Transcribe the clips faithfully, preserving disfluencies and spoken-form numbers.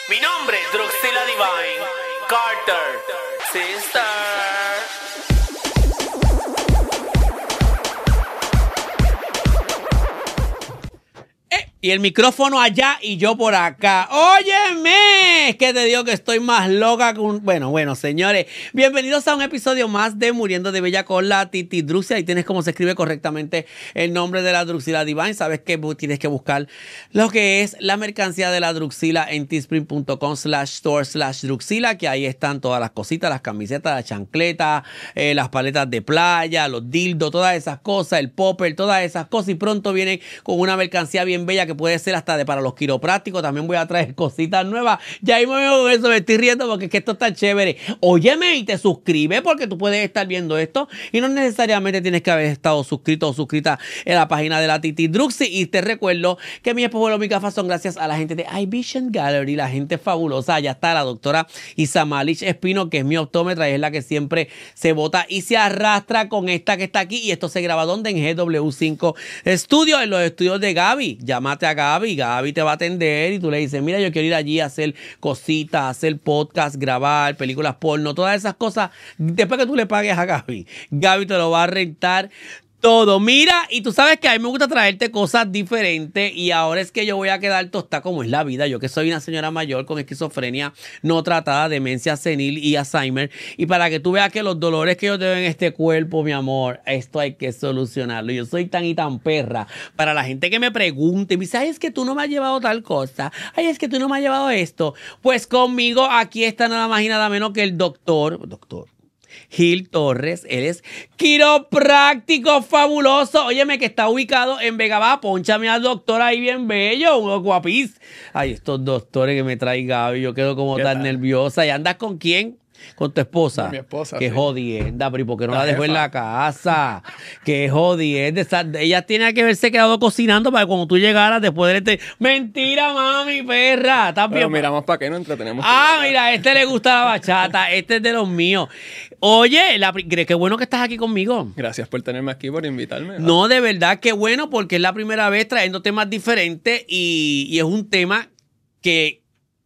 Mi nombre es Druxila Divine Carter, sister. Y el micrófono allá y yo por acá. ¡Óyeme! Es que te digo que estoy más loca que un... Bueno, bueno, señores. Bienvenidos a un episodio más de Muriendo de Bella con la Titi Druxila. Ahí tienes cómo se escribe correctamente el nombre de la Druxila Divine. Sabes que tienes que buscar lo que es la mercancía de la Druxila en teespring.com slash store slash Druxila, que ahí están todas las cositas, las camisetas, las chancletas, eh, las paletas de playa, los dildos, todas esas cosas, el popper, todas esas cosas. Y pronto vienen con una mercancía bien bella que puede ser hasta de para los quiroprácticos. También voy a traer cositas nuevas. Ya ahí me veo con eso, me estoy riendo porque es que esto está chévere. Óyeme y te suscribes porque tú puedes estar viendo esto y no necesariamente tienes que haber estado suscrito o suscrita en la página de la Titi Druxi. Y te recuerdo que mis espejuelos, mis gafas son gracias a la gente de iVision Gallery, la gente fabulosa. Allá está la doctora Isamalich Espino, que es mi optómetra y es la que siempre se bota y se arrastra con esta que está aquí. Y esto se graba donde en G W cinco Studios, en los estudios de Gaby. Llámate a Gaby, Gaby te va a atender y tú le dices, mira, yo quiero ir allí a hacer cositas, hacer podcast, grabar, películas porno, todas esas cosas. Después que tú le pagues a Gaby, Gaby te lo va a rentar todo. Mira, y tú sabes que a mí me gusta traerte cosas diferentes y ahora es que yo voy a quedar tostada como es la vida. Yo que soy una señora mayor con esquizofrenia no tratada, demencia senil y Alzheimer. Y para que tú veas que los dolores que yo tengo en este cuerpo, mi amor, esto hay que solucionarlo. Yo soy tan y tan perra. Para la gente que me pregunte y me dice, ay, es que tú no me has llevado tal cosa. Ay, es que tú no me has llevado esto. Pues conmigo aquí está nada más y nada menos que el doctor, doctor. Gil Torres, él es quiropráctico fabuloso. Óyeme, que está ubicado en Vega Baja. Pónchame al doctor ahí bien bello, uno guapís. Ay, estos doctores que me trae Gaby, yo quedo como tan tal? nerviosa. ¿Y andas con quién? Con tu esposa. Con mi esposa. Qué sí. jodienda, pero ¿y por qué no la, La dejó jefa. en la casa? Qué jodienda. Esa- Ella tiene que haberse quedado cocinando para que cuando tú llegaras después de este. Mentira, mami, perra. ¿Estás Pero bien? miramos para qué nos entretenemos. Ah, mira, a este le gusta la bachata. Este es de los míos. Oye, la, pri- qué bueno que estás aquí conmigo. Gracias por tenerme aquí, por invitarme. No, de verdad, qué bueno, porque es la primera vez trayendo temas diferentes y, y es un tema que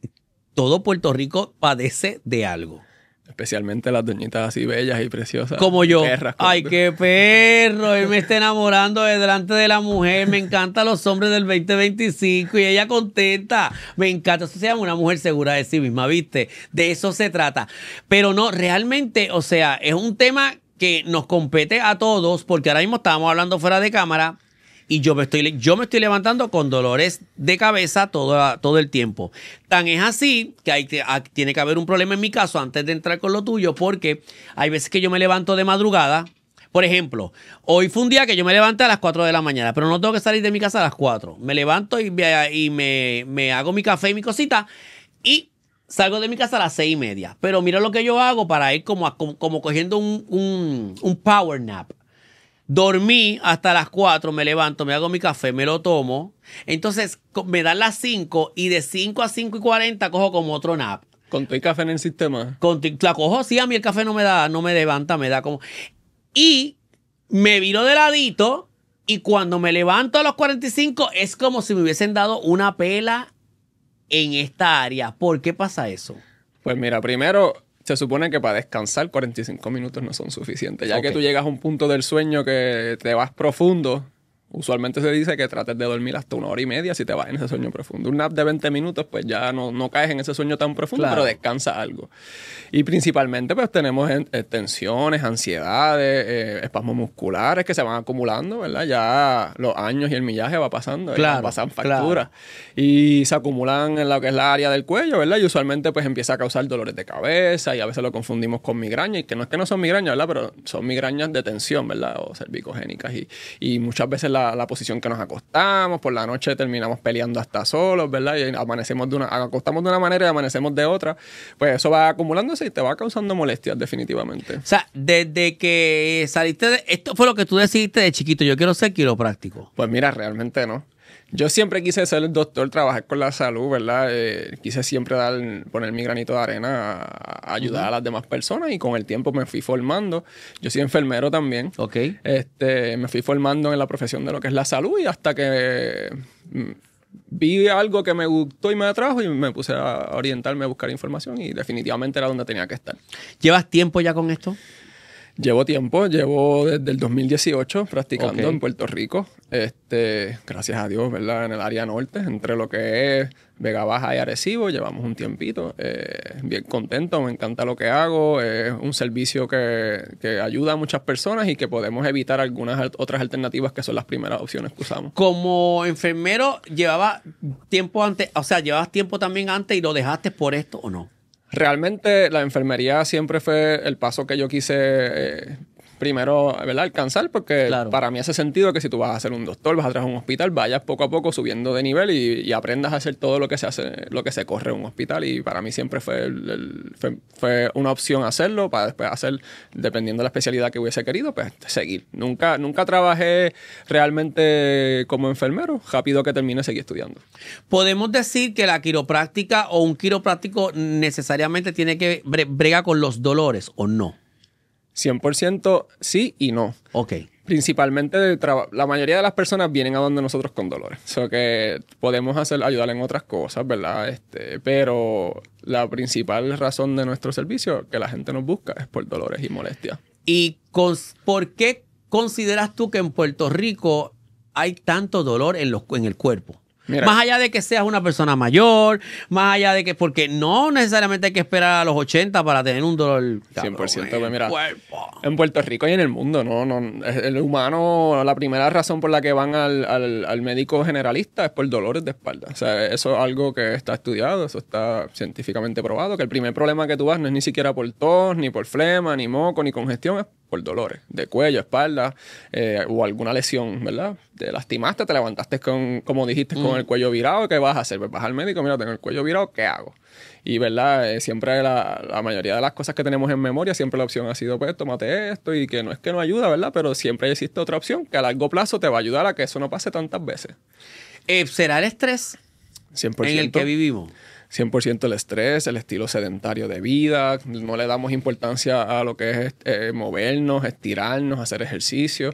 todo Puerto Rico padece de algo. Especialmente las doñitas así bellas y preciosas. Como yo. Perras, como Ay, tú. qué perro. Él me está enamorando de delante de la mujer. Me encantan los hombres del veinte veinticinco y ella contenta. Me encanta. Eso se llama una mujer segura de sí misma, ¿viste? De eso se trata. Pero no, realmente, o sea, es un tema que nos compete a todos porque ahora mismo estábamos hablando fuera de cámara y yo me estoy, yo me estoy levantando con dolores de cabeza todo, todo el tiempo. Tan es así que hay, que- ah, tiene que haber un problema en mi caso antes de entrar con lo tuyo, porque hay veces que yo me levanto de madrugada. Por ejemplo, hoy fue un día que yo me levanté a las cuatro de la mañana, pero no tengo que salir de mi casa a las cuatro. Me levanto y, me, y me, me hago mi café y mi cosita y salgo de mi casa a las seis y media. Pero mira lo que yo hago para ir como, a- como, como cogiendo un, un, un power nap. Dormí hasta las cuatro, me levanto, me hago mi café, me lo tomo. Entonces co- me dan las cinco y de cinco a cinco y cuarenta cojo como otro nap. Con tu café en el sistema. Conti- La cojo, sí, a mí el café no me da, no me levanta, me da como... Y me viro de ladito y cuando me levanto a los cuarenta y cinco es como si me hubiesen dado una pela en esta área. ¿Por qué pasa eso? Pues mira, primero, se supone que para descansar cuarenta y cinco minutos no son suficientes. Ya Ok. que tú llegas a un punto del sueño que te vas profundo, usualmente se dice que trates de dormir hasta una hora y media si te vas en ese sueño profundo. Un nap de veinte minutos, pues ya no, no caes en ese sueño tan profundo, Claro. pero descansa algo. Y principalmente, pues tenemos en- eh, tensiones, ansiedades, eh, espasmos musculares que se van acumulando, ¿verdad? Ya los años y el millaje va pasando, Claro, ¿verdad? pasan facturas. Y se acumulan en lo que es la área del cuello, ¿verdad? Y usualmente, pues empieza a causar dolores de cabeza y a veces lo confundimos con migraña. Y que no es que no son migrañas, ¿verdad? Pero son migrañas de tensión, ¿verdad? O cervicogénicas. Y, y muchas veces la, la posición que nos acostamos, por la noche terminamos peleando hasta solos, ¿verdad? Y amanecemos de una, acostamos de una manera y amanecemos de otra. Pues eso va acumulándose y te va causando molestias definitivamente. O sea, desde que saliste de... Esto fue lo que tú decidiste de chiquito. Yo quiero ser quiropráctico. Pues mira, realmente no. Yo siempre quise ser el doctor, trabajar con la salud, ¿verdad? Eh, quise siempre dar, poner mi granito de arena a, a ayudar uh-huh. a las demás personas y con el tiempo me fui formando. Yo soy enfermero también. Ok. Este, me fui formando en la profesión de lo que es la salud y hasta que vi algo que me gustó y me atrajo y me puse a orientarme a buscar información y definitivamente era donde tenía que estar. ¿Llevas tiempo ya con esto? Llevo tiempo, llevo desde el dos mil dieciocho practicando Okay. en Puerto Rico. Este, gracias a Dios, ¿verdad? En el área norte, entre lo que es Vega Baja y Arecibo, llevamos un tiempito. Eh, bien contento, me encanta lo que hago. Es un servicio que, que ayuda a muchas personas y que podemos evitar algunas al- otras alternativas que son las primeras opciones que usamos. Como enfermero, ¿llevaba tiempo antes, o sea, llevabas tiempo también antes y lo dejaste por esto o no? Realmente la enfermería siempre fue el paso que yo quise eh, primero, ¿verdad? Alcanzar, porque Claro. para mí hace sentido que si tú vas a ser un doctor, vas a trabajar en un hospital, vayas poco a poco subiendo de nivel y, y aprendas a hacer todo lo que se hace, lo que se corre en un hospital. Y para mí siempre fue, el- el- fue, fue una opción hacerlo, para después hacer, dependiendo de la especialidad que hubiese querido, pues seguir. Nunca, nunca trabajé realmente como enfermero. Rápido que termine, seguí estudiando. ¿Podemos decir que la quiropráctica o un quiropráctico necesariamente tiene que bre- brega con los dolores o no? cien por ciento sí y no. Ok. Principalmente, de traba- la mayoría de las personas vienen a donde nosotros con dolores. O sea que podemos hacer, ayudar en otras cosas, ¿verdad? Este, pero la principal razón de nuestro servicio que la gente nos busca es por dolores y molestias. ¿Y cons- por qué consideras tú que en Puerto Rico hay tanto dolor en, los, en el cuerpo? Mira. Más allá de que seas una persona mayor, más allá de que, porque no necesariamente hay que esperar a los ochenta para tener un dolor cien por ciento, cabrón, en pues mira, el cuerpo. En Puerto Rico y en el mundo, ¿no? no el humano, la primera razón por la que van al, al, al médico generalista es por dolores de espalda. O sea, eso es algo que está estudiado, eso está científicamente probado, que el primer problema que tú vas no es ni siquiera por tos, ni por flema, ni moco, ni congestión, es por dolores de cuello, espalda, eh, o alguna lesión, ¿verdad? Te lastimaste, te levantaste con, como dijiste, Mm. con el cuello virado, ¿qué vas a hacer? Pues vas al médico, mira, tengo el cuello virado, ¿qué hago? Y, ¿verdad? Eh, siempre la, la mayoría de las cosas que tenemos en memoria, siempre la opción ha sido, pues, tómate esto, y que no es que no ayuda, ¿verdad? Pero siempre existe otra opción que a largo plazo te va a ayudar a que eso no pase tantas veces. Eh, ¿Será el estrés cien por ciento. en el que vivimos? cien por ciento el estrés, el estilo sedentario de vida, no le damos importancia a lo que es eh, movernos, estirarnos, hacer ejercicio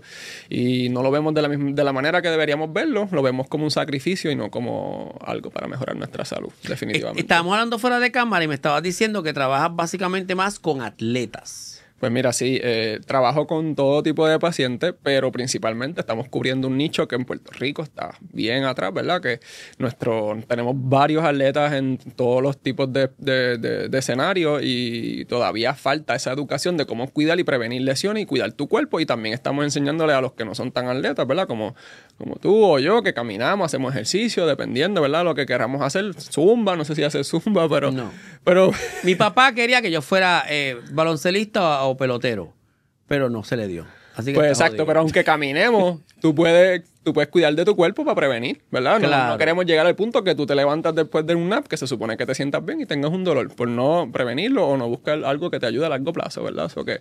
y no lo vemos de la, misma, de la manera que deberíamos verlo, lo vemos como un sacrificio y no como algo para mejorar nuestra salud, definitivamente. Estábamos hablando fuera de cámara y me estabas diciendo que trabajas básicamente más con atletas. Pues mira, sí, eh, trabajo con todo tipo de pacientes, pero principalmente estamos cubriendo un nicho que en Puerto Rico está bien atrás, ¿verdad? Que nuestro, tenemos varios atletas en todos los tipos de, de, de, de escenarios y todavía falta esa educación de cómo cuidar y prevenir lesiones y cuidar tu cuerpo. Y también estamos enseñándole a los que no son tan atletas, ¿verdad? Como, como tú o yo, que caminamos, hacemos ejercicio, dependiendo, ¿verdad? Lo que queramos hacer. Zumba, no sé si hace zumba, pero... No. pero Mi papá quería que yo fuera eh, baloncelista o pelotero, pero no se le dio. Así que Pues está exacto, jodido. pero aunque caminemos, tú puedes, tú puedes cuidar de tu cuerpo para prevenir, ¿verdad? No, Claro. no queremos llegar al punto que tú te levantas después de un nap, que se supone que te sientas bien y tengas un dolor, por no prevenirlo o no buscar algo que te ayude a largo plazo, ¿verdad? O que eh,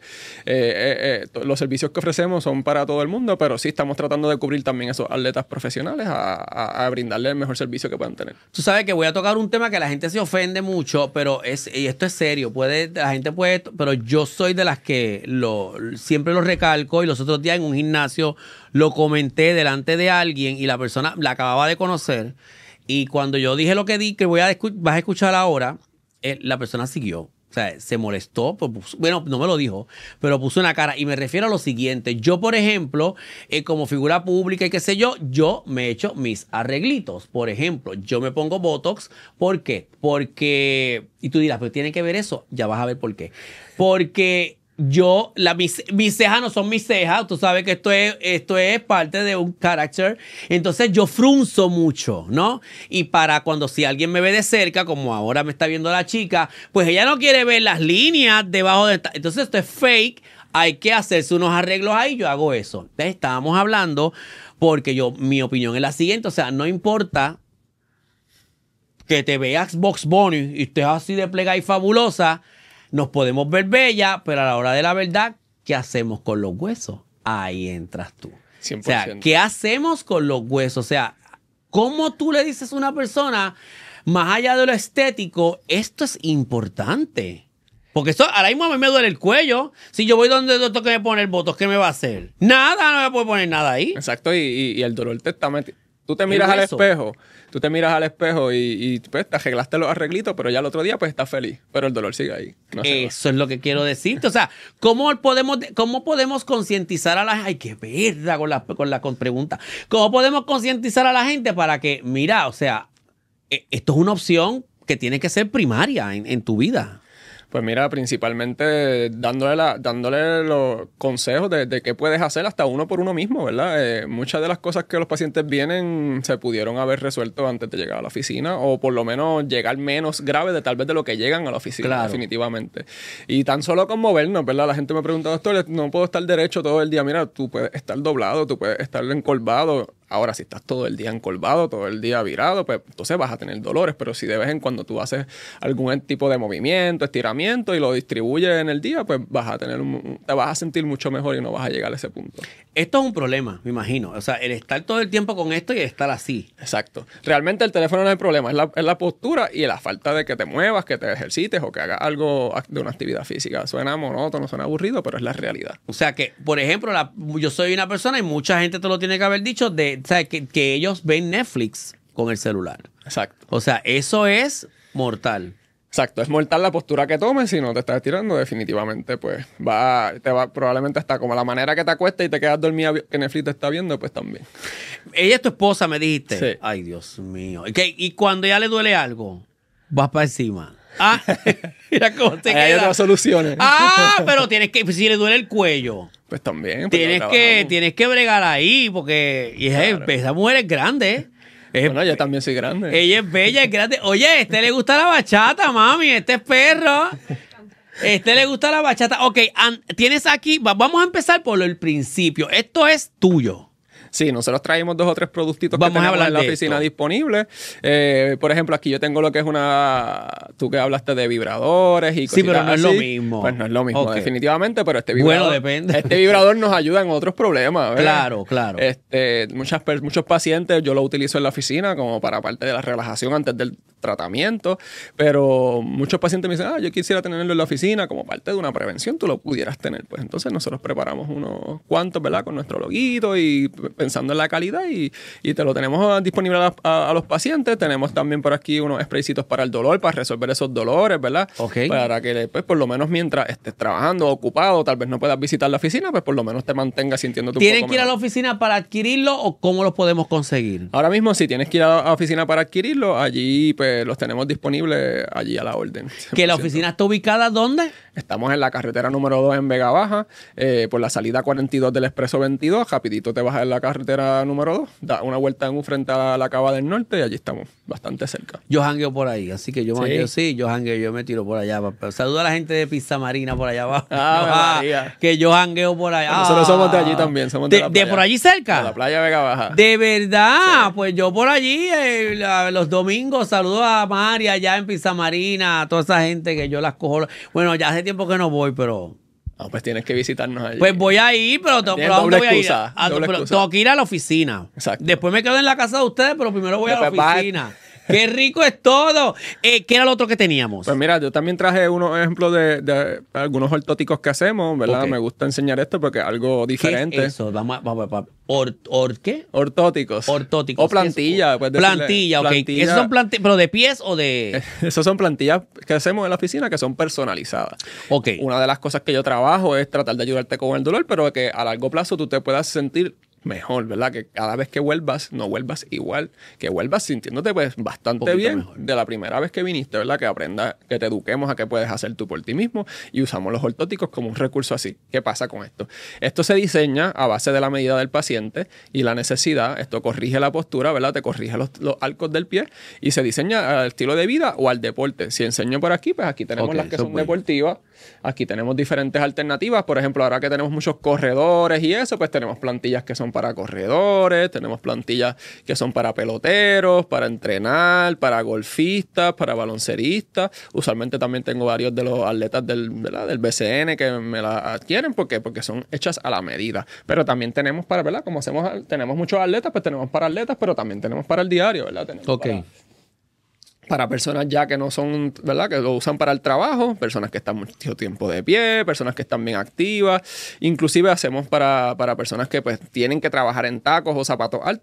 eh, eh, los servicios que ofrecemos son para todo el mundo, pero sí estamos tratando de cubrir también esos atletas profesionales a, a, a brindarle el mejor servicio que puedan tener. Tú sabes que voy a tocar un tema que la gente se ofende mucho, pero es y esto es serio. Puede, la gente puede, pero yo soy de las que lo siempre lo recalco y los otros días en un gimnasio lo comenté delante de alguien y la persona la acababa de conocer y cuando yo dije lo que di que voy a escu- vas a escuchar ahora, eh, la persona siguió. O sea, se molestó, pues, puso- bueno, no me lo dijo, pero puso una cara. Y me refiero a lo siguiente. Yo, por ejemplo, eh, como figura pública y qué sé yo, yo me he hecho mis arreglitos. Por ejemplo, yo me pongo Botox. ¿Por qué? Porque, y tú dirás, pero tiene que ver eso. Ya vas a ver por qué. Porque yo, la, mis, mis cejas no son mis cejas. Tú sabes que esto es, esto es parte de un carácter. Entonces yo frunzo mucho, ¿no? Y para cuando si alguien me ve de cerca, como ahora me está viendo la chica, pues ella no quiere ver las líneas debajo de esta. Entonces esto es fake. Hay que hacerse unos arreglos ahí. Yo hago eso. Entonces, estábamos hablando porque yo, mi opinión es la siguiente. O sea, no importa que te veas Box Bunny y estés así de plega y fabulosa. Nos podemos ver bella, pero a la hora de la verdad, ¿qué hacemos con los huesos? Ahí entras tú. cien O por sea, ciento. ¿qué hacemos con los huesos? O sea, ¿cómo tú le dices a una persona, más allá de lo estético, esto es importante? Porque esto, ahora mismo a mí me duele el cuello. Si yo voy donde el doctor que me pone el botox, ¿qué me va a hacer? Nada, no me puede poner nada ahí. Exacto, y, y, y el dolor te está metiendo. Tú te miras al hueso. espejo, tú tú te miras al espejo y, y pues te arreglaste los arreglitos, pero ya el otro día pues estás feliz, pero el dolor sigue ahí. No Eso es lo que quiero decirte. O sea, ¿cómo podemos, cómo podemos concientizar a la gente? Ay, qué verdad con la, con la con pregunta. ¿Cómo podemos concientizar a la gente para que, mira, o sea, esto es una opción que tiene que ser primaria en, en tu vida? Pues mira, principalmente dándole, la, dándole los consejos de, de qué puedes hacer hasta uno por uno mismo, ¿verdad? Eh, muchas de las cosas que los pacientes vienen se pudieron haber resuelto antes de llegar a la oficina o por lo menos llegar menos grave de tal vez de lo que llegan a la oficina, claro. Definitivamente. Y tan solo con movernos, ¿verdad? La gente me pregunta, doctor, no puedo estar derecho todo el día. Mira, tú puedes estar doblado, tú puedes estar encorvado. Ahora, si estás todo el día encorvado, todo el día virado, pues entonces vas a tener dolores. Pero si de vez en cuando tú haces algún tipo de movimiento, estiramiento y lo distribuyes en el día, pues vas a tener un, te vas a sentir mucho mejor y no vas a llegar a ese punto. Esto es un problema, me imagino. O sea, el estar todo el tiempo con esto y el estar así. Exacto. Realmente el teléfono no es el problema, es la, es la postura y la falta de que te muevas, que te ejercites o que hagas algo de una actividad física. Suena monótono, suena aburrido, pero es la realidad. O sea que, por ejemplo, la, yo soy una persona y mucha gente te lo tiene que haber dicho de o sea, que, que ellos ven Netflix con el celular. Exacto. O sea, eso es mortal. Exacto, es mortal la postura que tomes. Si no te estás estirando, definitivamente, pues va, te va, probablemente hasta como la manera que te acuestas y te quedas dormida que Netflix te está viendo, pues también. Ella es tu esposa, me dijiste. Sí. Ay, Dios mío. ¿Okay? Y cuando ya le duele algo, vas para encima. Ah, mira cómo te queda. Hay otras soluciones. Ah, pero tienes que, si le duele el cuello. Pues también. Pues tienes, que, tienes que bregar ahí, porque y es, claro. Esa mujer es grande. Es, bueno, yo también soy grande. Ella es bella, es grande. Oye, a este le gusta la bachata, mami. Este es perro. Este le gusta la bachata. Ok, an, tienes aquí, va, vamos a empezar por el principio. Esto es tuyo. Sí, nosotros traemos dos o tres productitos Vamos que tenemos a hablar en la de oficina esto. disponibles. Eh, por ejemplo, aquí yo tengo lo que es una... Tú que hablaste de vibradores y sí, pero no así. es lo mismo. Pues no es lo mismo, okay. definitivamente, pero este vibrador... Bueno, depende. Este vibrador nos ayuda en otros problemas, ¿verdad? Claro, claro. Este, muchas, muchos pacientes yo lo utilizo en la oficina como para parte de la relajación antes del tratamiento, pero muchos pacientes me dicen, ah, yo quisiera tenerlo en la oficina como parte de una prevención, tú lo pudieras tener. Pues entonces nosotros preparamos unos cuantos, ¿verdad? Con nuestro loguito y pensando en la calidad y, y te lo tenemos disponible a, a, a los pacientes. Tenemos también por aquí unos spraycitos para el dolor, para resolver esos dolores, ¿verdad? Okay. Para que pues, por lo menos mientras estés trabajando, ocupado, tal vez no puedas visitar la oficina, pues por lo menos te mantengas sintiéndote un poco ¿Tienen que ir mejor. a la oficina para adquirirlo o cómo los podemos conseguir? Ahora mismo sí, tienes que ir a la oficina para adquirirlo. Allí pues los tenemos disponibles allí a la orden. cien por ciento. ¿Que la oficina está ubicada dónde? Estamos en la carretera número dos en Vega Baja, eh, por la salida cuarenta y dos del Expreso veintidós. Rapidito te bajas en la carretera número dos, da una vuelta en un frente a la Cava del Norte y allí estamos bastante cerca. Yo jangueo por ahí, así que yo Sí. jangueo, sí, yo jangueo, yo me tiro por allá. Saluda a la gente de Pizza Marina por allá abajo. Ah, Yo, ah, María. que yo jangueo por allá. Nosotros somos de allí también, somos de, ¿De, la de playa. por allí cerca? De la playa Vega Baja. De verdad, Sí. pues yo por allí eh, la- los domingos saludo a María allá en Pizza Marina, a toda esa gente que yo las cojo. Bueno, ya hace tiempo que no voy, pero... No, pues tienes que visitarnos allí. Pues voy a ir, pero, to- Tienes pero ¿a dónde doble voy excusa, a ir? A- doble pero excusa. tengo que ir a la oficina. Exacto. Después me quedo en la casa de ustedes, pero primero voy a la Después vas- oficina. ¡Qué rico es todo! Eh, ¿Qué era lo otro que teníamos? Pues mira, yo también traje unos ejemplos de, de algunos ortóticos que hacemos, ¿verdad? Ok. Me gusta enseñar esto porque es algo diferente. ¿Qué es eso? Vamos a... Vamos a or, or, ¿Qué? Ortóticos. Ortóticos. O plantilla. ¿Qué puedes es? decirle. Plantilla, ok. Plantilla. ¿Esos son plantillas, pero de pies o de...? Esas son plantillas que hacemos en la oficina que son personalizadas. Ok. Una de las cosas que yo trabajo es tratar de ayudarte con el dolor, pero que a largo plazo tú te puedas sentir mejor, ¿verdad? Que cada vez que vuelvas, no vuelvas igual, que vuelvas sintiéndote pues bastante Poquito bien mejor. de la primera vez que viniste, ¿verdad? Que aprendas, que te eduquemos a qué puedes hacer tú por ti mismo y usamos los ortóticos como un recurso así. ¿Qué pasa con esto? Esto se diseña a base de la medida del paciente y la necesidad. Esto corrige la postura, ¿verdad? Te corrige los, los arcos del pie y se diseña al estilo de vida o al deporte. Si enseño por aquí, pues aquí tenemos Ok, las que eso son es bueno. deportivas. Aquí tenemos diferentes alternativas. Por ejemplo, ahora que tenemos muchos corredores y eso, pues tenemos plantillas que son para corredores, tenemos plantillas que son para peloteros, para entrenar, para golfistas, para balonceristas. Usualmente también tengo varios de los atletas del, ¿verdad? del B C N que me la adquieren. ¿Por qué? Porque son hechas a la medida. Pero también tenemos para, ¿verdad? Como hacemos, tenemos muchos atletas, pues tenemos para atletas, pero también tenemos para el diario, ¿verdad? Tenemos Ok. para- para personas ya que no son, ¿verdad? Que lo usan para el trabajo, personas que están mucho tiempo de pie, personas que están bien activas. Inclusive hacemos para, para personas que pues tienen que trabajar en tacos o zapatos altos.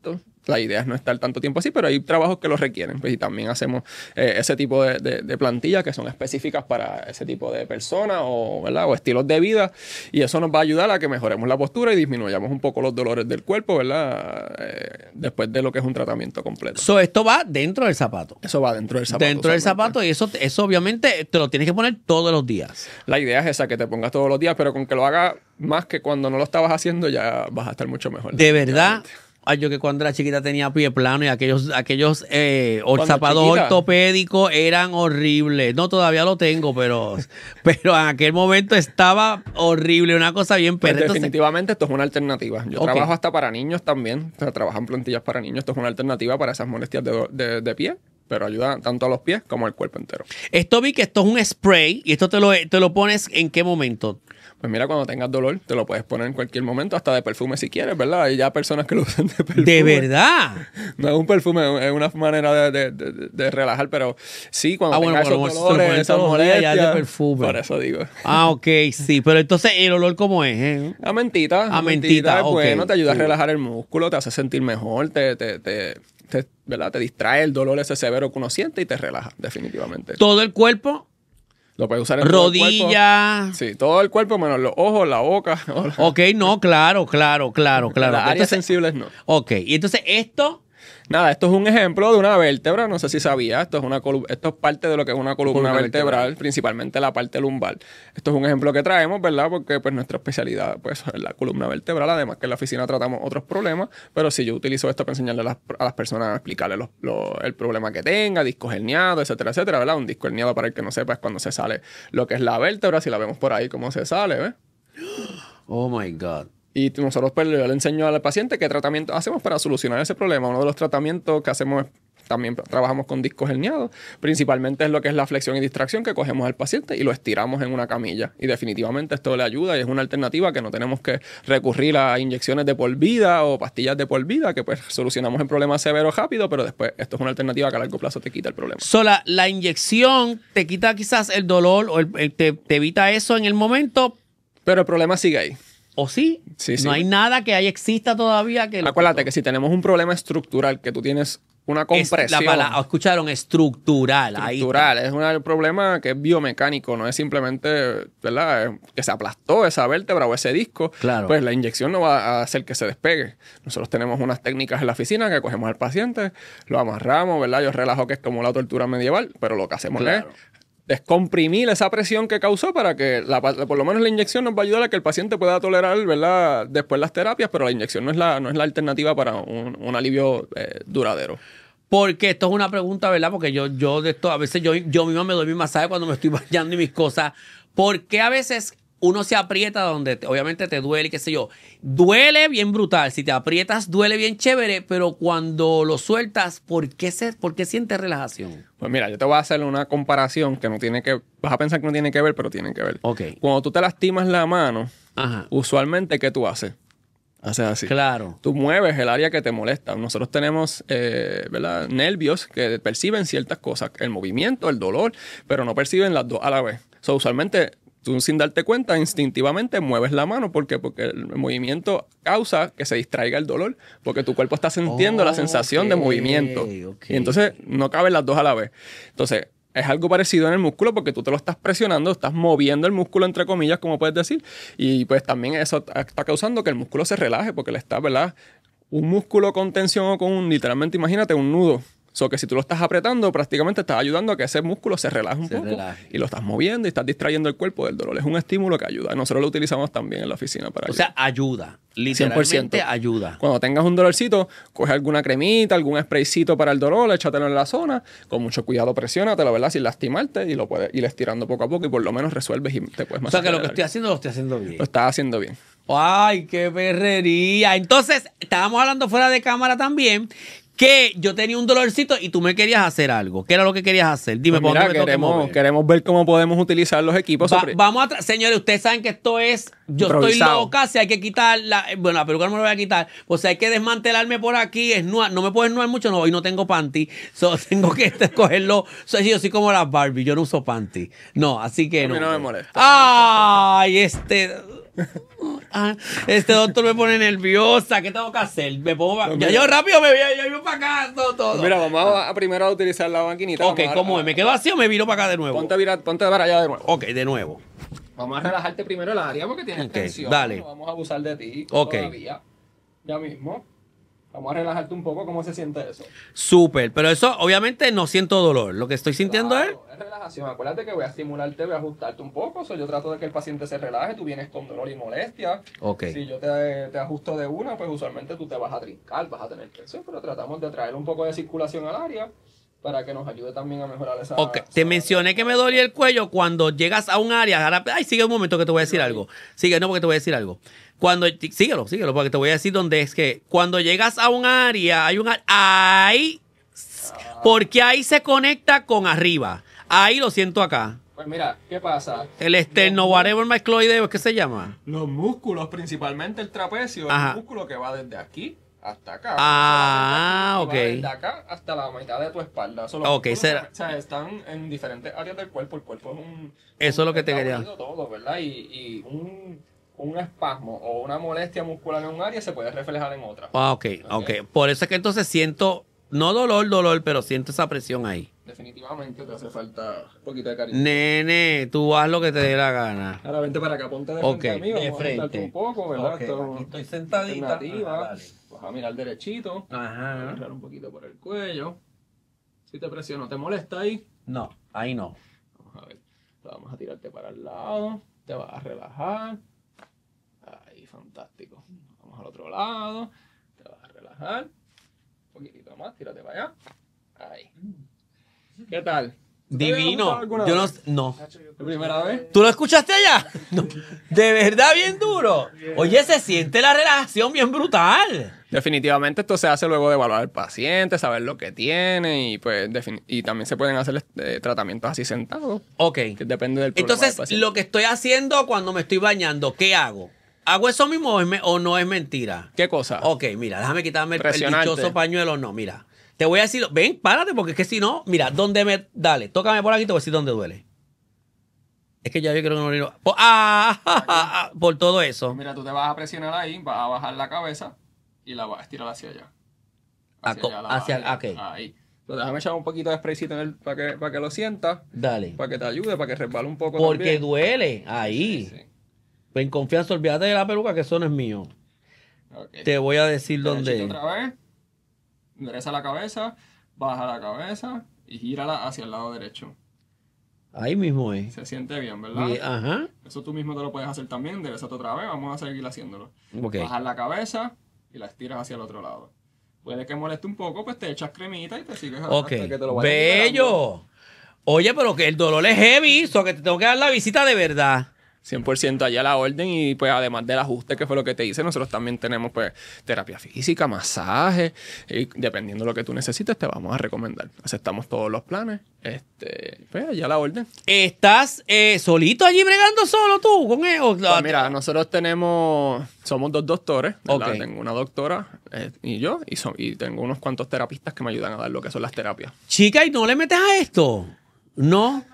la idea es no estar tanto tiempo así, pero hay trabajos que lo requieren. Pues, y también hacemos eh, ese tipo de, de, de plantillas que son específicas para ese tipo de personas o, ¿verdad? O estilos de vida. Y eso nos va a ayudar a que mejoremos la postura y disminuyamos un poco los dolores del cuerpo, ¿verdad? Eh, después de lo que es un tratamiento completo. So, esto va dentro del zapato. Eso va dentro del zapato. Dentro del zapato y eso, eso obviamente te lo tienes que poner todos los días. La idea es esa, que te pongas todos los días, pero con que lo hagas más que cuando no lo estabas haciendo ya vas a estar mucho mejor. De verdad. Ay, yo que cuando era chiquita tenía pie plano y aquellos, aquellos eh, zapatos chiquita. ortopédicos eran horribles. No, todavía lo tengo, pero, pero en aquel momento estaba horrible, una cosa bien Pues perra. definitivamente esto es una alternativa. Yo Ok. trabajo hasta para niños también. O sea, trabajo en plantillas para niños. Esto es una alternativa para esas molestias de, de, de pie, pero ayuda tanto a los pies como al cuerpo entero. Esto vi que esto es un spray y esto te lo, te lo pones ¿en qué momento? Pues mira, cuando tengas dolor, te lo puedes poner en cualquier momento, hasta de perfume si quieres, ¿verdad? Hay ya personas que lo usan de perfume. ¿De verdad? No es un perfume, es una manera de, de, de, de relajar, pero sí, cuando Ah, bueno, tengas bueno, esos se lo ponen dolores, esas todos los días ya de molestias, perfume. por eso digo. Ah, ok, sí. Pero entonces, ¿el olor cómo es? Eh? A mentita. A A mentita, mentita es ok. bueno, te ayuda a Cool. relajar el músculo, te hace sentir mejor, te, te, te, te, ¿verdad? Te distrae el dolor ese severo que uno siente y te relaja, definitivamente. Todo el cuerpo, Lo puedes usar en todo el cuerpo. rodilla. Sí, todo el cuerpo, menos los ojos, la boca. Ok, no, claro, claro, claro, claro. Las áreas Entonces, sensibles no. ok, y entonces esto, Nada, esto es un ejemplo de una vértebra, no sé si sabías, esto es una colu- esto es parte de lo que es una columna, Columna vertebral, vertebral. principalmente la parte lumbar. Esto es un ejemplo que traemos, ¿verdad? Porque pues nuestra especialidad pues es la columna vertebral, además que en la oficina tratamos otros problemas, pero si yo utilizo esto para enseñarle a las, a las personas a explicarle los- lo- el problema que tenga, discos herniados, etcétera, etcétera, ¿verdad? Un disco herniado, para el que no sepa, es cuando se sale lo que es la vértebra, si la vemos por ahí cómo se sale, ¿ves? oh my God. Y nosotros pues yo le enseño al paciente qué tratamiento hacemos para solucionar ese problema. Uno de los tratamientos que hacemos es, también trabajamos con discos herniados. Principalmente es lo que es la flexión y distracción, que cogemos al paciente y lo estiramos en una camilla. Y definitivamente esto le ayuda y es una alternativa que no tenemos que recurrir a inyecciones de por vida o pastillas de por vida, que pues solucionamos el problema severo rápido, pero después esto es una alternativa que a largo plazo te quita el problema. So, la, la inyección te quita quizás el dolor o el- el- te, te evita eso en el momento, Pero el problema sigue ahí. ¿o sí? Sí, sí. No hay nada que ahí exista todavía que... lo- Acuérdate que si tenemos un problema estructural, que tú tienes una Es- compresión... La palabra, escucharon, estructural. Ahí está. estructural, es un problema que es biomecánico, no es simplemente, ¿verdad? Es que se aplastó esa vértebra o ese disco, Claro. pues la inyección no va a hacer que se despegue. Nosotros tenemos unas técnicas en la oficina que cogemos al paciente, lo amarramos, ¿verdad? Yo relajo que es como la tortura medieval, pero lo que hacemos Claro. es descomprimir esa presión que causó para que la, por lo menos la inyección nos va a ayudar a que el paciente pueda tolerar, ¿verdad? Después las terapias, pero la inyección no es la, no es la alternativa para un, un alivio eh, duradero. Porque esto es una pregunta, ¿verdad? Porque yo, yo de esto, a veces yo, yo misma me doy mi masaje cuando me estoy bañando y mis cosas. ¿Por qué a veces uno se aprieta donde te- obviamente te duele y qué sé yo? Duele bien brutal. Si te aprietas, duele bien chévere, pero cuando lo sueltas, ¿por qué, se, por qué sientes relajación? Pues mira, yo te voy a hacer una comparación que no tiene que... Vas a pensar que no tiene que ver, pero tiene que ver. Ok. Cuando tú te lastimas la mano, Ajá. usualmente, ¿qué tú haces? Haces así. Claro. Tú mueves el área que te molesta. Nosotros tenemos, eh, ¿verdad? Nervios que perciben ciertas cosas. El movimiento, el dolor, pero no perciben las dos a la vez. So, usualmente, tú sin darte cuenta, instintivamente mueves la mano. ¿Por qué? Porque el movimiento causa que se distraiga el dolor. Porque tu cuerpo está sintiendo Oh, la sensación de ok, movimiento. ok. Y entonces no caben las dos a la vez. Entonces, es algo parecido en el músculo porque tú te lo estás presionando, estás moviendo el músculo, entre comillas, como puedes decir. Y pues también eso está causando que el músculo se relaje porque le está, ¿verdad? Un músculo con tensión o con un, literalmente, imagínate, un nudo. O sea, que si tú lo estás apretando, prácticamente estás ayudando a que ese músculo se relaje un Se poco. relaje. Y lo estás moviendo y estás distrayendo el cuerpo del dolor. Es un estímulo que ayuda. Nosotros lo utilizamos también en la oficina para O ayudar. sea, ayuda. cien por Literalmente ciento. ayuda. Cuando tengas un dolorcito, coge alguna cremita, algún spraycito para el dolor, échatelo en la zona, con mucho cuidado presiónatelo, ¿verdad? Sin lastimarte y lo puedes ir estirando poco a poco y por lo menos resuelves y te puedes O sea, que lo masajear que el estoy área. haciendo lo estoy haciendo bien. Lo estás haciendo bien. Ay, qué perrería. Entonces, estábamos hablando fuera de cámara también que yo tenía un dolorcito y tú me querías hacer algo. ¿Qué era lo que querías hacer? Dime, Pues ¿por mira, dónde me tengo que queremos, mover? queremos ver cómo podemos utilizar los equipos. Va- sobre- vamos a... tra- Señores, ustedes saben que esto es... Yo estoy Improvisado. loca, si hay que quitar la... Bueno, la peluca no me la voy a quitar. Pues si hay que desmantelarme por aquí, esnudar. No me puedo esnudar mucho, no, hoy no tengo panty. So, tengo que cogerlo. So, yo soy como las Barbie, yo no uso panty. No, así que A mí no. no me molesta. Ay, este... Ah, este doctor me pone nerviosa. ¿Qué tengo que hacer? Me pongo pa- ya yo rápido me voy, yo voy para acá, todo, todo. Mira, vamos a, a primero a utilizar la maquinita. Ok, Vamos a- ¿cómo a- es? ¿Me quedo así o me viro para acá de nuevo? Ponte, vira- ponte para allá de nuevo. Ok, de nuevo. Vamos a relajarte primero el área porque tienes Ok, tensión. dale. No vamos a abusar de ti Ok. todavía. Ya mismo. Vamos a relajarte un poco. ¿Cómo se siente eso? Súper, pero eso obviamente no siento dolor. Lo que estoy sintiendo es... Claro, es relajación. Acuérdate que voy a estimularte, voy a ajustarte un poco. O sea, yo trato de que el paciente se relaje. Tú vienes con dolor y molestia. Ok. Si yo te, te ajusto de una, pues usualmente tú te vas a trincar, vas a tener tensión. Pero tratamos de traer un poco de circulación al área para que nos ayude también a mejorar esa... Ok, te esa- mencioné que me dolía el cuello cuando llegas a un área. Ahora, ay, sigue un momento que te voy a decir algo. Sigue, no, porque te voy a decir algo. Cuando, síguelo, síguelo, porque te voy a decir dónde es que cuando llegas a un área, hay un área, ahí, porque ahí se conecta con arriba. Ahí lo siento acá. Pues mira, ¿qué pasa? El externo, whatever mycloideo, ¿qué se llama? Los músculos, principalmente el trapecio, Ajá. el músculo que va desde aquí hasta acá. Ah, No solamente aquí, ok. va desde acá hasta la mitad de tu espalda. Eso, los Ok, músculos, será- o sea, están en diferentes áreas del cuerpo. El cuerpo es un... Eso es lo que te está quería. unido todo, ¿verdad? Y, y un, un espasmo o una molestia muscular en un área se puede reflejar en otra. Ah, ok, ok. Por eso es que entonces siento, no dolor, dolor, pero siento esa presión ahí. Definitivamente te hace falta un poquito de cariño. Nene, tú haz lo que te dé la gana. Ahora vente para acá, ponte de Ok, frente a mí, vamos de a ajustarte frente. un poco, ¿verdad? Ok, Esto- aquí estoy sentadita. alternativa. Ajá, dale. Vas a mirar derechito. Ajá. Agarrar un poquito por el cuello. Si te presiono, ¿te molesta ahí? No, ahí no. Vamos a ver. Vamos a tirarte para el lado. Te vas a relajar. Ahí, fantástico. Vamos al otro lado. Te vas a relajar. Un poquitito más, tírate para allá. Ahí. ¿Qué tal? ¿Te había Divino. gustado alguna Yo no, vez? no. ¿La primera vez? ¿Tú lo escuchaste allá? No. De verdad, bien duro. Oye, se siente la relajación bien brutal. Definitivamente esto se hace luego de evaluar al paciente, saber lo que tiene y pues defini- y también se pueden hacer eh, tratamientos así sentados, Ok. que depende del problema del Entonces, paciente. lo que estoy haciendo cuando me estoy bañando, ¿qué hago? ¿Hago eso mismo o, es me- o no es mentira? ¿Qué cosa? Ok, mira, déjame quitarme el, el Presionarte. dichoso pañuelo. No, mira. Te voy a decir, ven, párate, porque es que si no, mira, ¿dónde me. Dale, tócame por aquí, te voy a decir dónde duele. Es que ya yo creo que no lo. Por, ah, ah, ah, por todo eso. Mira, tú te vas a presionar ahí, vas a bajar la cabeza y la vas a estirar hacia allá. A co- allá la hacia- vas a- ok. Ahí. Pero déjame echar un poquito de spraycito en el para que, para que lo sientas, Dale. para que te ayude, para que resbale un poco Porque también. duele. Ahí. Sí, sí. En confianza, olvídate de la peluca, que eso no es mío. Ok. Te voy a decir Derechito dónde. otra vez. Endereza la cabeza, baja la cabeza y gírala hacia el lado derecho. Ahí mismo es. Se siente bien, ¿verdad? Y- ajá. Eso tú mismo te lo puedes hacer también. Enderezate otra vez. Vamos a seguir haciéndolo. Ok. Bajar la cabeza y la estiras hacia el otro lado. Puede que moleste un poco, pues te echas cremita y te sigues hasta Ok. que te lo vayas liberando. Bello. Oye, pero que el dolor es heavy, so que te tengo que dar la visita de verdad. cien por ciento allá la orden y pues además del ajuste que fue lo que te hice, nosotros también tenemos pues terapia física, masaje y dependiendo de lo que tú necesites te vamos a recomendar. Aceptamos todos los planes. Este, pues allá la orden. ¿Estás eh, solito allí bregando solo tú con él? O- Pues mira, nosotros tenemos, somos dos doctores, ¿verdad? Ok. Tengo una doctora eh, y yo y, so- y tengo unos cuantos terapistas que me ayudan a dar lo que son las terapias. Chica, ¿y no le metes a esto? No.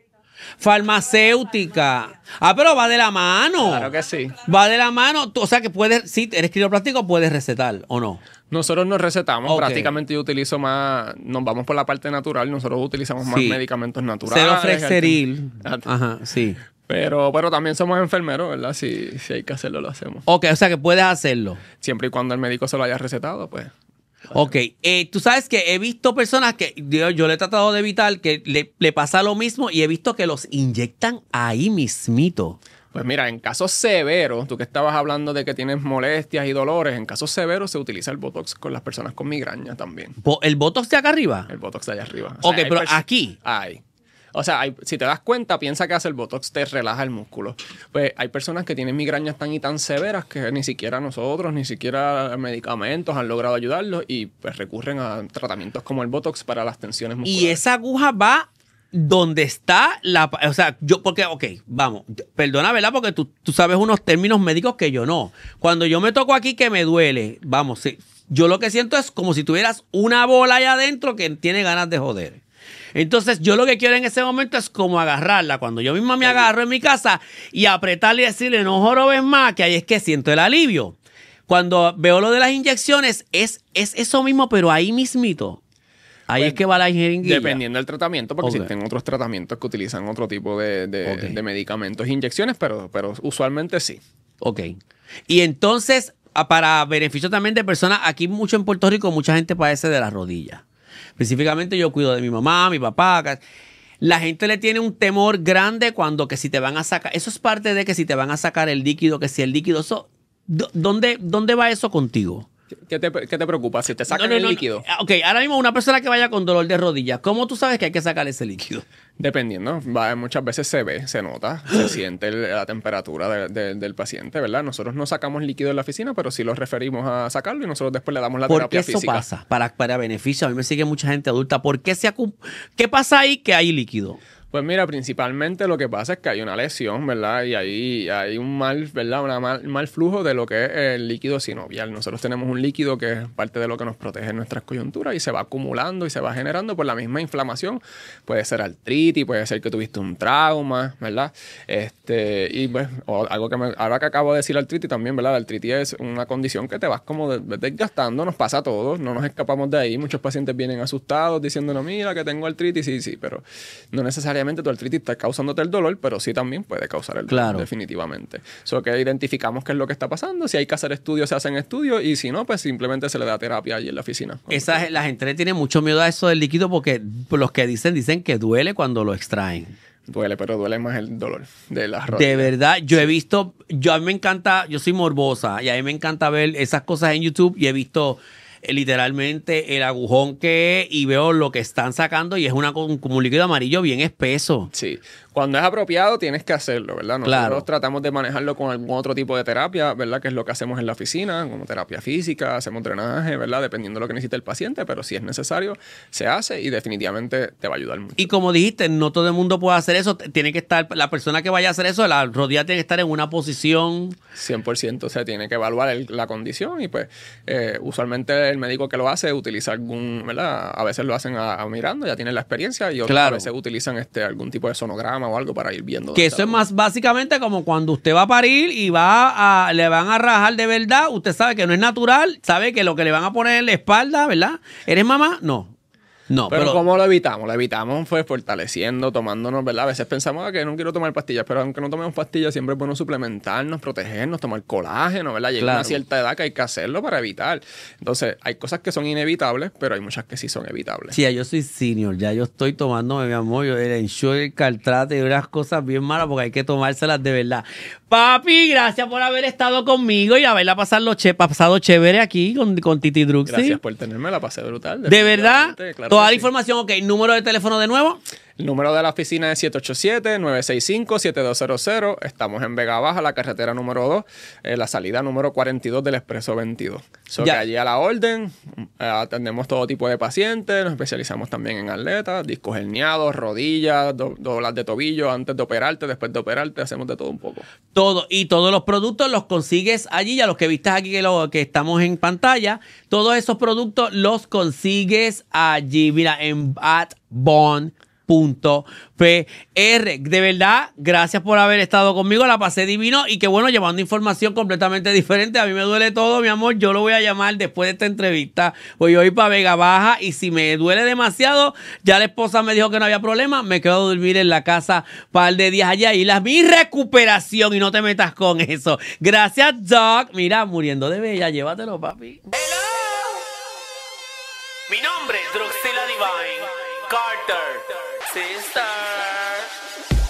Farmacéutica. Ah, pero va de la mano. Claro que sí. Va de la mano. Tú- o sea que puedes, si eres quiropráctico, puedes recetar o no. Nosotros nos recetamos, Ok. prácticamente yo utilizo más, nos vamos por la parte natural, nosotros utilizamos más Sí. medicamentos naturales. Cero Frexeril. alter- Ajá, sí. Pero, pero también somos enfermeros, ¿verdad? Si, si hay que hacerlo, lo hacemos. Ok, o sea que puedes hacerlo. Siempre y cuando el médico se lo haya recetado, pues. Ok, eh, tú sabes que he visto personas que yo, yo le he tratado de evitar que le, le pasa lo mismo y he visto que los inyectan ahí mismito. Pues mira, en casos severos, tú que estabas hablando de que tienes molestias y dolores, en casos severos se utiliza el Botox con las personas con migraña también. Po- ¿El botox de acá arriba? El Botox de allá arriba. O Ok, hay pero pers- aquí. Hay. O sea, hay- si te das cuenta, piensa que hace el Botox, te relaja el músculo. Pues hay personas que tienen migrañas tan y tan severas que ni siquiera nosotros, ni siquiera medicamentos han logrado ayudarlos y pues recurren a tratamientos como el Botox para las tensiones musculares. Y esa aguja va donde está la... O sea, yo, porque, ok, vamos, perdona, ¿verdad? Porque tú, tú sabes unos términos médicos que yo no. Cuando yo me toco aquí que me duele, vamos, sí, yo lo que siento es como si tuvieras una bola allá adentro que tiene ganas de joder. Entonces, yo lo que quiero en ese momento es como agarrarla. Cuando yo misma me agarro en mi casa y apretarle y decirle, no jorobes más, que ahí es que siento el alivio. Cuando veo lo de las inyecciones, es, es eso mismo, pero ahí mismito. Ahí pues, es que va la jeringuilla. Dependiendo del tratamiento, porque okay. existen otros tratamientos que utilizan otro tipo de, de, okay. de medicamentos e inyecciones, pero, pero usualmente sí. Ok. Y entonces, para beneficio también de personas, aquí mucho en Puerto Rico, mucha gente padece de las rodillas. Específicamente yo cuido de mi mamá, mi papá. La gente le tiene un temor grande cuando que si te van a sacar, eso es parte de que si te van a sacar el líquido, que si el líquido, eso, ¿dónde, dónde va eso contigo? ¿Qué te, ¿Qué te preocupa? Si te sacan no, no, el no, líquido. Ok, ahora mismo una persona que vaya con dolor de rodilla, ¿cómo tú sabes que hay que sacar ese líquido? Dependiendo, va, muchas veces se ve, se nota, se siente el, la temperatura de, de, del paciente, ¿verdad? Nosotros no sacamos líquido en la oficina, pero sí los referimos a sacarlo y nosotros después le damos la terapia física. ¿Por qué eso pasa? Para, para beneficio, a mí me sigue mucha gente adulta. ¿Por qué se acu- ¿Qué pasa ahí que hay líquido? Pues mira, principalmente lo que pasa es que hay una lesión, ¿verdad? Y ahí hay un mal, ¿verdad? Un mal, mal flujo de lo que es el líquido sinovial. Nosotros tenemos un líquido que es parte de lo que nos protege en nuestras coyunturas y se va acumulando y se va generando por la misma inflamación. Puede ser artritis, puede ser que tuviste un trauma, ¿verdad? Este, y pues, o algo que me, ahora que acabo de decir artritis también, ¿verdad? La artritis es una condición que te vas como desgastando, nos pasa a todos, no nos escapamos de ahí. Muchos pacientes vienen asustados diciéndonos, mira que tengo artritis, sí, sí, pero no necesariamente tu artritis está causándote el dolor, pero sí también puede causar el dolor, claro. definitivamente. So que identificamos qué es lo que está pasando. Si hay que hacer estudios, se hacen estudios, y si no, pues simplemente se le da terapia allí en la oficina. Esa, la gente le tiene mucho miedo a eso del líquido porque los que dicen, dicen que duele cuando lo extraen. Duele, pero duele más el dolor de las rodillas. De verdad, yo he visto, yo a mí me encanta, yo soy morbosa y a mí me encanta ver esas cosas en YouTube y he visto eh, literalmente el agujón que es y veo lo que están sacando y es una, como un líquido amarillo bien espeso. Sí. Cuando es apropiado tienes que hacerlo, ¿verdad? Nosotros claro. tratamos de manejarlo con algún otro tipo de terapia, ¿verdad? Que es lo que hacemos en la oficina, como terapia física, hacemos drenaje, ¿verdad? Dependiendo de lo que necesite el paciente, pero si es necesario, se hace y definitivamente te va a ayudar mucho. Y como dijiste, no todo el mundo puede hacer eso. Tiene que estar, la persona que vaya a hacer eso, la rodilla tiene que estar en una posición... cien por ciento, o sea, tiene que evaluar el, la condición y pues eh, usualmente el médico que lo hace utiliza algún, ¿verdad? A veces lo hacen a, a mirando, ya tienen la experiencia y otras claro. a veces utilizan este, algún tipo de sonograma o algo para ir viendo. Que eso es más básicamente como cuando usted va a parir y va a, le van a rajar de verdad, usted sabe que no es natural, sabe que lo que le van a poner en la espalda, ¿verdad? ¿Eres mamá? No. No, pero, pero ¿cómo lo evitamos? Lo evitamos fue fortaleciendo, tomándonos, ¿verdad? A veces pensamos que no quiero tomar pastillas, pero aunque no tomemos pastillas, siempre es bueno suplementarnos, protegernos, tomar colágeno, ¿verdad? Llega claro. una cierta edad que hay que hacerlo para evitar. Entonces, hay cosas que son inevitables, pero hay muchas que sí son evitables. Sí, yo soy senior, ya yo estoy tomando, mi amor, yo, el Ensure, el Caltrate y unas cosas bien malas porque hay que tomárselas de verdad. Papi, gracias por haber estado conmigo y haberla pasado, che, pasado chévere aquí con, con Titi Druxy. Gracias por tenerme, la pasé brutal. De verdad, claro. Toda la sí. información, ok. ¿Número de teléfono de nuevo? El número de la oficina es siete ocho siete, nueve seis cinco, siete dos cero cero. Estamos en Vega Baja, la carretera número dos, eh, la salida número cuarenta y dos del Expreso veintidós. So ya. que allí a la orden, eh, atendemos todo tipo de pacientes, nos especializamos también en atletas, discos herniados, rodillas, do, doblas de tobillo, antes de operarte, después de operarte, hacemos de todo un poco. Todo, y todos los productos los consigues allí, ya los que viste aquí que, lo, que estamos en pantalla, todos esos productos los consigues allí, mira, en at bond punto p r. De verdad, gracias por haber estado conmigo, la pasé divino y que bueno, llevando información completamente diferente. A mí me duele todo, mi amor, yo lo voy a llamar después de esta entrevista, voy a ir para Vega Baja y si me duele demasiado, ya la esposa me dijo que no había problema, me quedo a dormir en la casa un par de días allá y la mi recuperación y no te metas con eso. Gracias, Doc. Mira, muriendo de bella, llévatelo, papi. Hello. Mi nombre es Druxila Divine Carter. Sister.